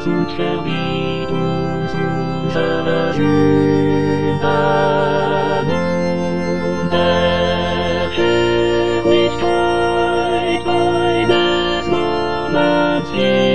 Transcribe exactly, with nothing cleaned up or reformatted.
uns und vergibt uns unsere Sünden und der Herrlichkeit deines Namens